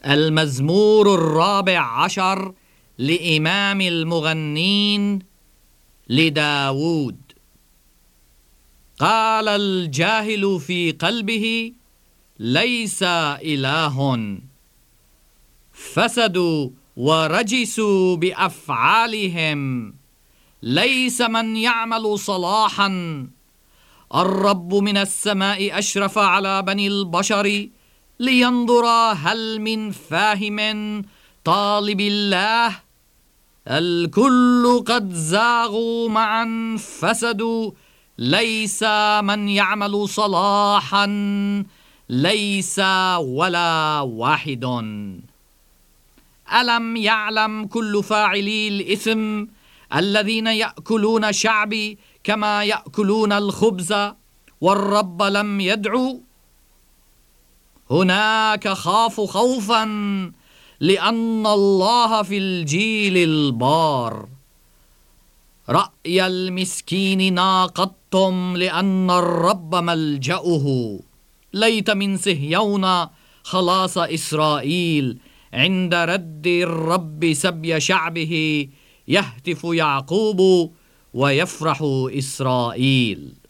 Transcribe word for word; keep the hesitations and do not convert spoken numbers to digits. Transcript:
المزمور الرابع عشر لإمام المغنين لداود. قال الجاهل في قلبه: ليس إله. فسدوا ورجسوا بأفعالهم، ليس من يعمل صلاحا. الرب من السماء أشرف على بني البشر لينظر هل من فاهم طالب الله. الكل قد زاغوا معا فسدوا، ليس من يعمل صلاحا، ليس ولا واحد. ألم يعلم كل فاعلي الإثم الذين يأكلون شعبي كما يأكلون الخبز، والرب لم يدعو؟ هناك خافوا خوفا لأن الله في الجيل البار. رأي المسكين ناقضتم لأن الرب ملجأه. ليت من صهيون خلاص إسرائيل، عند رد الرب سبي شعبه يهتف يعقوب ويفرح إسرائيل.